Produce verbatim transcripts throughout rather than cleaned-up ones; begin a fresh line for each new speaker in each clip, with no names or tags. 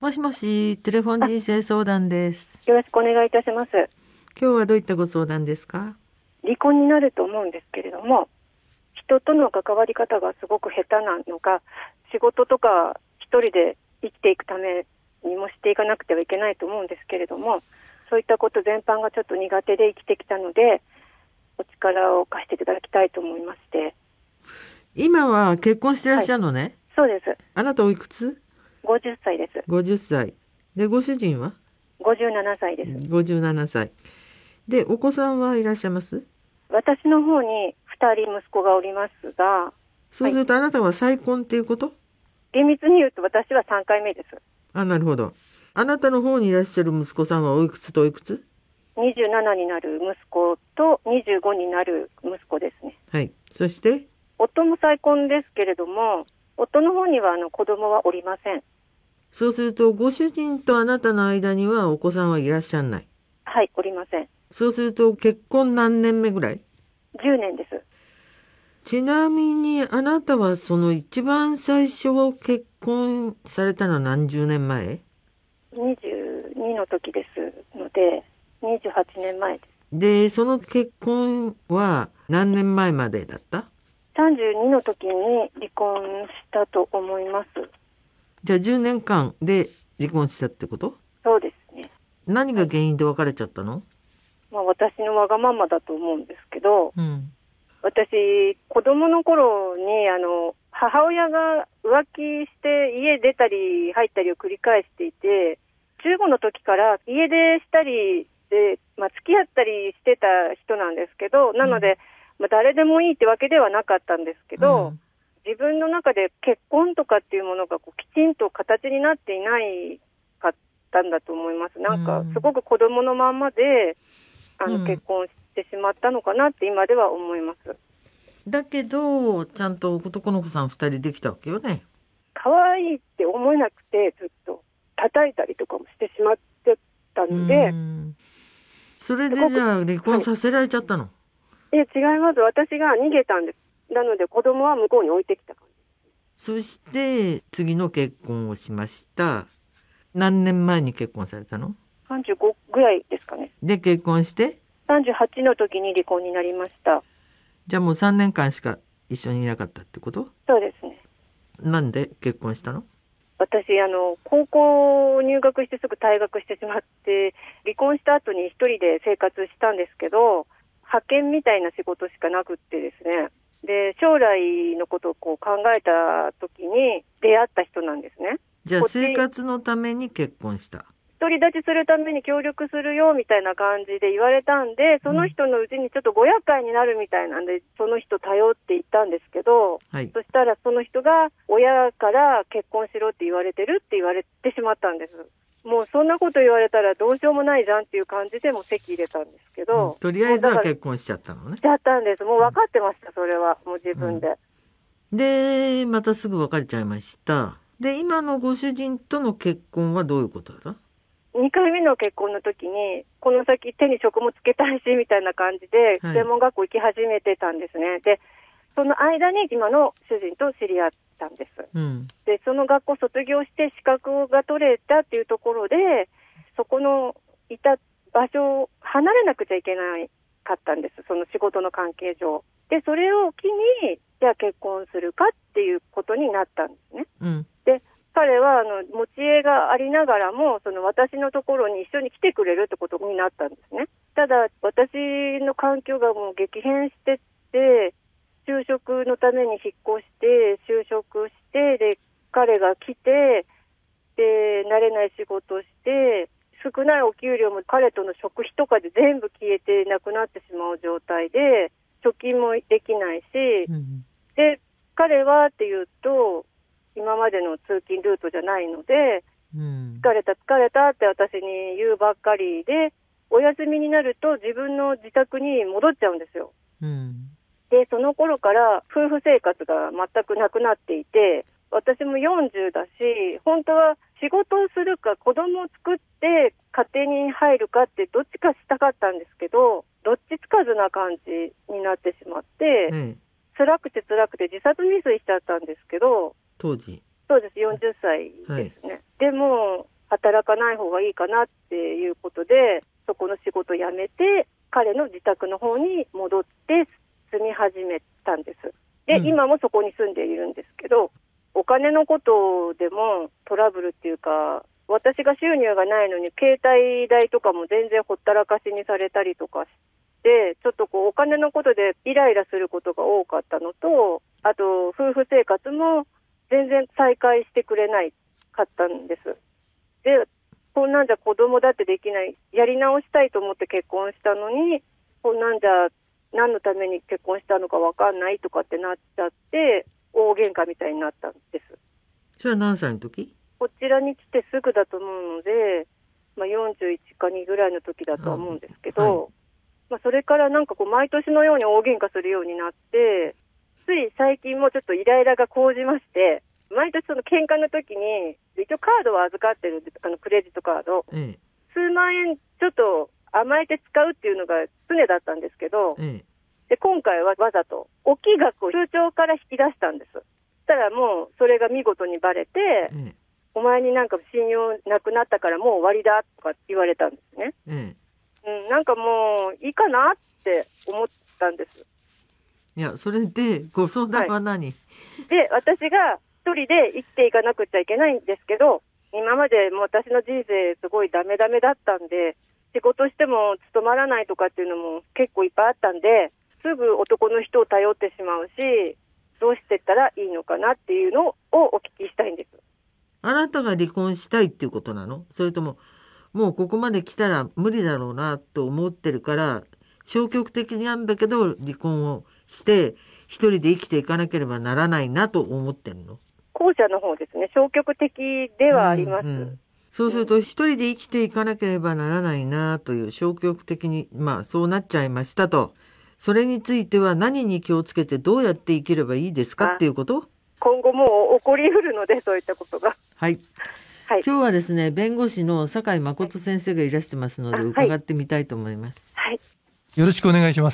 もしもし、テレフォン人生相談です。
よろしくお願いいたします。
今日はどういったご相談ですか？
離婚になると思うんですけれども、人との関わり方がすごく下手なのか、仕事とか一人で生きていくためにもしていかなくてはいけないと思うんですけれども、そういったこと全般がちょっと苦手で生きてきたので、お力を貸していただきたいと思いまして。
今は結婚してらっしゃるのね、はい、
そうです。
あなたおいくつ？
ごじゅっさいです。
ごじゅっさいで、ご主人は？
ごじゅうななさいです。
ごじゅうななさいで、お子さんはいらっしゃいます？
私の方にふたり息子がおりますが、
そうするとあなたは再婚っていうこと？
厳密に言うと私はさんかいめです。
あ、なるほど。あなたの方にいらっしゃる息子さんはおいくつとおいくつ？
にじゅうななになる息子とにじゅうごになる息子ですね。
はい。そして
夫も再婚ですけれども、夫の方にはあの子供はおりません。
そうするとご主人とあなたの間にはお子さんはいらっしゃらない？
はい、おりません。
そうすると結婚何年目ぐらい？
じゅうねんです。
ちなみにあなたはその一番最初結婚されたのは何十年前？
にじゅうにの時ですのでにじゅうはちねんまえです。
で、その結婚は何年前までだった？
さんじゅうにの時に離婚したと思います。
じゃあじゅうねんかんで離婚したってこと？
そうですね。
何が原因で別れちゃったの？はい、
まあ、私のわがままだと思うんですけど、
うん、
私子供の頃にあの母親が浮気して家出たり入ったりを繰り返していて、じゅうごの時から家出したりで、まあ、付き合ったりしてた人なんですけど、なので、うん、まあ、誰でもいいってわけではなかったんですけど、うん、自分の中で結婚とかっていうものがこうきちんと形になっていないかったんだと思います。なんかすごく子供のまんまであの、うん、結婚してしまったのかなって今では思います。
だけどちゃんと男の子さんふたりできたわけよね。
可愛いって思えなくて、ずっと叩いたりとかもしてしまってたので、
それでじゃあ離婚させられちゃったの？はい、
いや違います。私が逃げたんです。なので子供は向こうに置いてきた感じ。
そして次の結婚をしました。何年前に結婚されたの？
さんじゅうごぐらいですかね。
で結婚して
さんじゅうはちの時に離婚になりました。
じゃあもうさんねんかんしか一緒にいなかったってこと？
そうですね。
なんで結婚したの？
私あの高校入学してすぐ退学してしまって、離婚した後に一人で生活したんですけど、派遣みたいな仕事しかなくってですね、で将来のことをこう考えた時に出会った人なんですね。
じゃあ生活のために結婚した？
独り立ちするために協力するよみたいな感じで言われたんで、その人のうちにちょっとご厄介になるみたいなんで、その人頼っていったんですけど、はい、そしたらその人が親から結婚しろって言われてるって言われてしまったんです。もうそんなこと言われたらどうしようもないじゃんっていう感じでもう籍入れたんですけど、
うん、とりあえずは結婚しちゃったのね。
しちゃったんです。もう分かってました、それはもう自分で、
うん、でまたすぐ別れちゃいました。で今のご主人との結婚はどういうことだ？
にかいめの結婚の時に、この先手に職もつけたいしみたいな感じで、はい、専門学校行き始めてたんですね。で、その間に今の主人と知り合ったんです。うん、で、その学校卒業して資格が取れたっていうところで、そこのいた場所を離れなくちゃいけなかったんです。その仕事の関係上。で、それを機に、じゃあ結婚するかっていうことになったんですね。うん、で彼はあの持ち家がありながらもその私のところに一緒に来てくれるってことになったんですね。ただ私の環境がもう激変してって、就職のために引っ越して就職してで彼が来てで慣れない仕事をして少ないお給料も彼との食費とかで全部消えてなくなってしまう状態で貯金もできないし、うん、で彼はっていうと今までの通勤ルートじゃないので、うん、疲れた疲れたって私に言うばっかりで、お休みになると自分の自宅に戻っちゃうんですよ、うん、でその頃から夫婦生活が全くなくなっていて、私もよんじゅうだし、本当は仕事をするか子供を作って家庭に入るかってどっちかしたかったんですけど、どっちつかずな感じになってしまって、うん、辛くて辛くて自殺未遂しちゃったんですけど、
当時
そうです、よんじゅっさいですね、はい、でも働かない方がいいかなっていうことで、そこの仕事を辞めて彼の自宅の方に戻って住み始めたんです。で、うん、今もそこに住んでいるんですけど、お金のことでもトラブルっていうか、私が収入がないのに携帯代とかも全然ほったらかしにされたりとかして、ちょっとこうお金のことでイライラすることが多かったのと、あと夫婦生活も全然再開してくれないかったんです。で、こんなんじゃ子供だってできない、やり直したいと思って結婚したのに、こんなんじゃ何のために結婚したのかわかんないとかってなっちゃって、大喧嘩みたいになったんです。
それは何歳の時？
こちらに来てすぐだと思うので、まあ、よんじゅういちかにぐらいの時だと思うんですけど、はい、まあ、それからなんかこう毎年のように大喧嘩するようになって、つい最近もちょっとイライラが高じまして、毎年その喧嘩の時に一応カードを預かってるんです、あのクレジットカード、うん、数万円ちょっと甘えて使うっていうのが常だったんですけど、うん、で今回はわざと大きい額を通帳から引き出したんです。そしたらもうそれが見事にバレて、うん、お前になんか信用なくなったからもう終わりだとか言われたんですね、うんうん、なんかもういいかなって思ったんです。
いや、それでご相談は何？
はい、で、私が一人で生きていかなくちゃいけないんですけど、今までも私の人生すごいダメダメだったんで、仕事しても務まらないとかっていうのも結構いっぱいあったんで、すぐ男の人を頼ってしまうし、どうしてったらいいのかなっていうのをお聞きしたいんです。
あなたが離婚したいっていうことなの？それとももうここまで来たら無理だろうなと思ってるから消極的なんだけど離婚をして一人で生きていかなければならないなと思ってるの？
後者の方ですね。消極的ではあります、うんうん、
そうすると一人で生きていかなければならないなという消極的にまあそうなっちゃいましたと。それについては何に気をつけてどうやって生きればいいですかっていうこと？
今後もう起こりうるのでそういったことが、
はいはい、今日はですね弁護士の酒井誠先生がいらしてますので、はい、伺ってみたいと思います、
はい、
よろしくお願いします。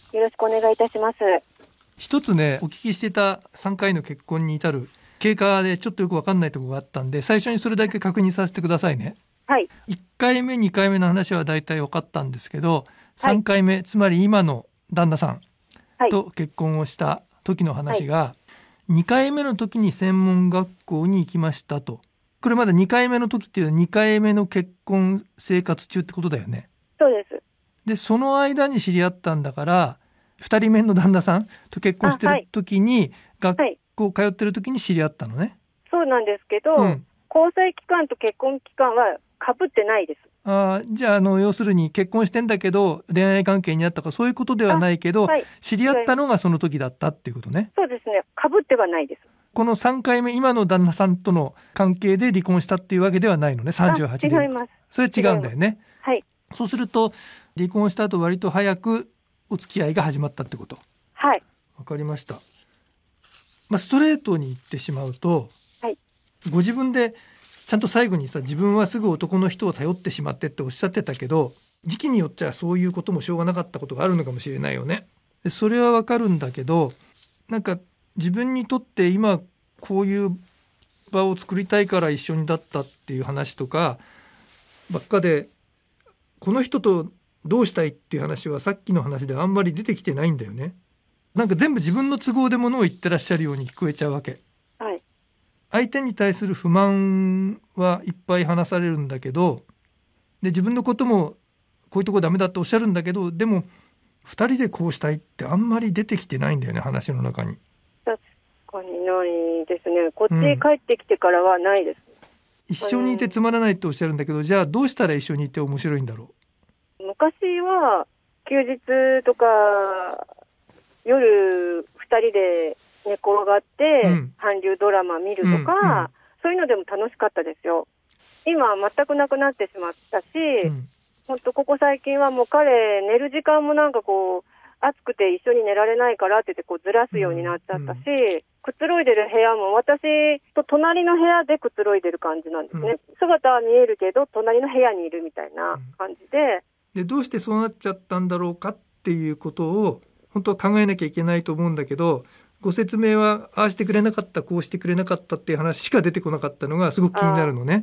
よろしくお願いいたします。
一つねお聞きしてたさんかいの結婚に至る経過でちょっとよく分かんないところがあったんで最初にそれだけ確認させてくださいね。
はい、
いっかいめにかいめの話はだいたい分かったんですけどさんかいめ、はい、つまり今の旦那さんと結婚をした時の話が、はい、にかいめの時に専門学校に行きましたと。これまだにかいめの時っていうのはにかいめの結婚生活中ってことだよね。
そうです。
でその間に知り合ったんだからふたりめの旦那さんと結婚してる時に、はい、学校通ってる時に知り合ったのね。
そうなんですけど、うん、交際期間と結婚期間は被ってないです。
あじゃあ、あの要するに結婚してんだけど恋愛関係にあったかそういうことではないけど、はい、知り合ったのがその時だったっていうことね。
そうですね。被ってはないです。
このさんかいめ今の旦那さんとの関係で離婚したっていうわけではないのね。さんじゅうはちで
違います。
それ違うんだよね。
はい。
そうすると離婚した後割と早くお付き合いが始まったってこと。
はい。
わかりました。まあ、ストレートに言ってしまうと、
はい、
ご自分でちゃんと最後にさ自分はすぐ男の人を頼ってしまってっておっしゃってたけど時期によっちゃそういうこともしょうがなかったことがあるのかもしれないよね。でそれはわかるんだけどなんか自分にとって今こういう場を作りたいから一緒になったっていう話とかばっかでこの人とどうしたいっていう話はさっきの話であんまり出てきてないんだよね。なんか全部自分の都合でものを言ってらっしゃるように聞こえちゃうわけ。
はい、
相手に対する不満はいっぱい話されるんだけどで自分のこともこういうとこダメだっておっしゃるんだけどでもふたりでこうしたいってあんまり出てきてないんだよね話の中に。
確かにないですね。こっちに帰ってきてからはないです、
うん、一緒にいてつまらないっておっしゃるんだけどじゃあどうしたら一緒にいて面白いんだろ
う。昔は休日とか夜ふたりで寝転がって、うん、韓流ドラマ見るとか、うんうん、そういうのでも楽しかったですよ。今は全くなくなってしまったし、うん、ほんとここ最近はもう彼寝る時間もなんかこう暑くて一緒に寝られないからって言ってこうずらすようになっちゃったし、うんうん、くつろいでる部屋も私と隣の部屋でくつろいでる感じなんですね、うん、姿は見えるけど隣の部屋にいるみたいな感じで、
うん、でどうしてそうなっちゃったんだろうかっていうことを本当は考えなきゃいけないと思うんだけどご説明はああしてくれなかったこうしてくれなかったっていう話しか出てこなかったのがすごく気になるのね。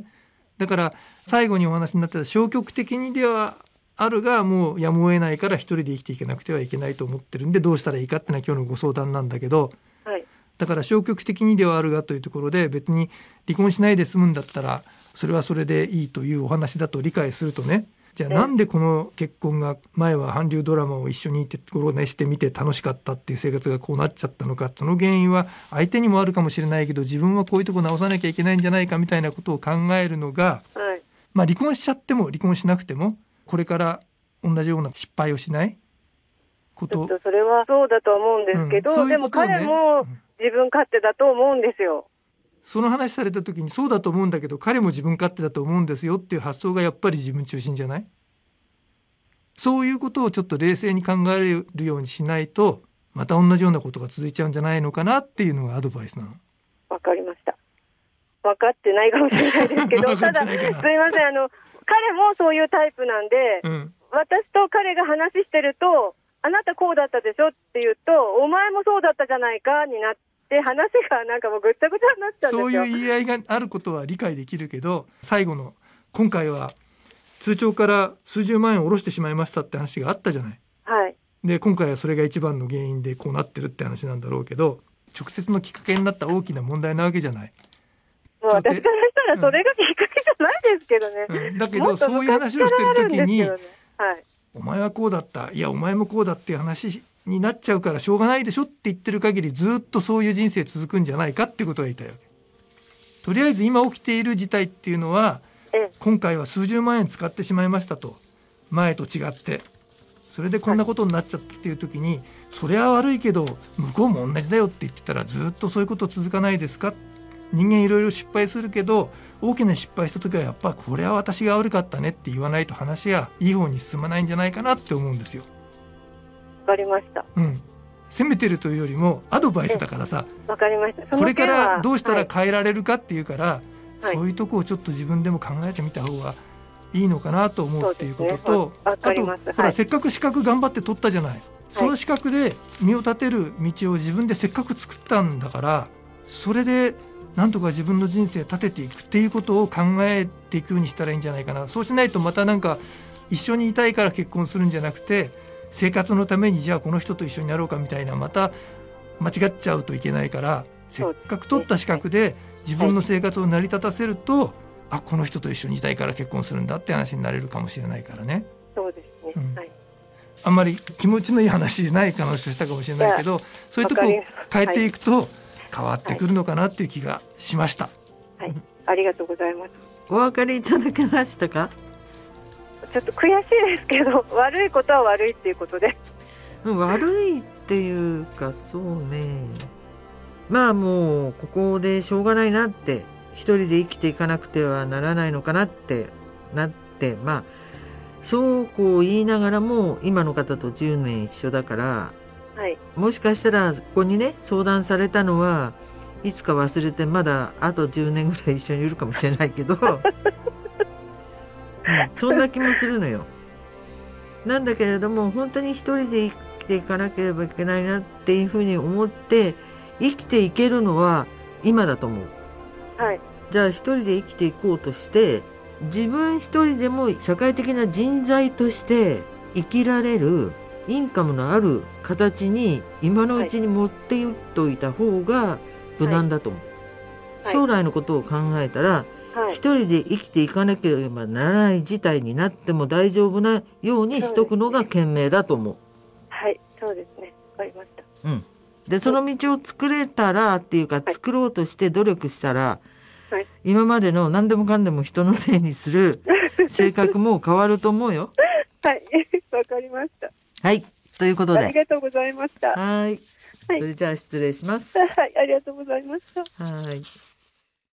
だから最後にお話になってた消極的にではあるがもうやむを得ないから一人で生きていけなくてはいけないと思ってるんでどうしたらいいかっていうのは今日のご相談なんだけど、
はい、
だから消極的にではあるがというところで別に離婚しないで済むんだったらそれはそれでいいというお話だと理解するとね、じゃあなんでこの結婚が前は韓流ドラマを一緒にいてごねしてみて楽しかったっていう生活がこうなっちゃったのか、その原因は相手にもあるかもしれないけど自分はこういうとこ直さなきゃいけないんじゃないかみたいなことを考えるのが、
はい、
まあ離婚しちゃっても離婚しなくてもこれから同じような失敗をしないこと、
ちょっとそれはそうだと思うんですけど、
うん、そういう
でも
ことをね、
彼も自分勝手だと思うんですよ。
その話された時にそうだと思うんだけど彼も自分勝手だと思うんですよっていう発想がやっぱり自分中心じゃない？そういうことをちょっと冷静に考えるようにしないとまた同じようなことが続いちゃうんじゃないのかなっていうのがアドバイスなの。
わかりました。分かってないかもしれないですけどただすいません、あの彼もそういうタイプなんで、うん、私と彼が話してるとあなたこうだったでしょって言うとお前もそうだったじゃないかになってで話がなんかもうぐっちゃぐちゃになっちゃうんですよ。
そういう言い合いがあることは理解できるけど最後の今回は通帳から数十万円を下ろしてしまいましたって話があったじゃない、
はい、で
今回はそれが一番の原因でこうなってるって話なんだろうけど直接のきっかけになった大きな問題なわけじゃない。
もう私からしたらそれがきっかけじゃないですけどね、
うんうん、だけどそういう話をしてる時に、ね、はい、
お
前はこうだったいやお前もこうだっていう話になっちゃうからしょうがないでしょって言ってる限りずっとそういう人生続くんじゃないかっていうことが言いたいわけ。とりあえず今起きている事態っていうのは今回は数十万円使ってしまいましたと前と違ってそれでこんなことになっちゃったっていう時に、はい、それは悪いけど向こうも同じだよって言ってたらずっとそういうこと続かないですか。人間いろいろ失敗するけど大きな失敗した時はやっぱこれは私が悪かったねって言わないと話がいい方に進まないんじゃないかなって思うんですよ。
わかりました、
うん、責めてるというよりもアドバイスだからさ、
わかりました。
これからどうしたら変えられるかっていうから、
はい、
そういうとこをちょっと自分でも考えてみた方がいいのかなと思うっていうことと、
ね、あとほら、
はい、せっかく資格頑張って取ったじゃない、その資格で身を立てる道を自分でせっかく作ったんだからそれでなんとか自分の人生立てていくっていうことを考えていくようにしたらいいんじゃないかな。そうしないとまたなんか一緒にいたいから結婚するんじゃなくて生活のためにじゃあこの人と一緒になろうかみたいなまた間違っちゃうといけないからせっかく取った資格で自分の生活を成り立たせるとあこの人と一緒にいたいから結婚するんだって話になれるかもしれないからね。
そうですね、うん、はい、
あんまり気持ちのいい話じゃない可能性したかもしれないけどそういうとこを変えていくと変わってくるのかなっていう気がしました、
はいはい、ありがとうございます。
お分かりいただけましたか？
ちょっと悔しいですけど悪いことは悪いっていうことで
悪いっていうかそうねまあもうここでしょうがないなって一人で生きていかなくてはならないのかなってなってまあそうこう言いながらも今の方とじゅうねん一緒だから、はい、もしかしたらここにね相談されたのはいつか忘れてまだあとじゅうねんぐらい一緒にいるかもしれないけどうん、そんな気もするのよ。なんだけれども本当に一人で生きていかなければいけないなっていうふうに思って生きていけるのは今だと思う、はい、じゃあ一人で生きていこうとして自分一人でも社会的な人材として生きられるインカムのある形に今のうちに持っていっといた方が無難だと思う、はい、将来のことを考えたらはい、一人で生きていかなければならない事態になっても大丈夫なようにしとくのが賢明だと思う。
はい、そうですね。わかりました。
うん。で、その道を作れたらっていうか、はい、作ろうとして努力したら、はい、今までの何でもかんでも人のせいにする性格も変わると思うよ。
はい、わかりました。
はい、ということで。
ありがとうございました。
はい。それじゃあ失礼します。
はい、ありがとうございました。
はい。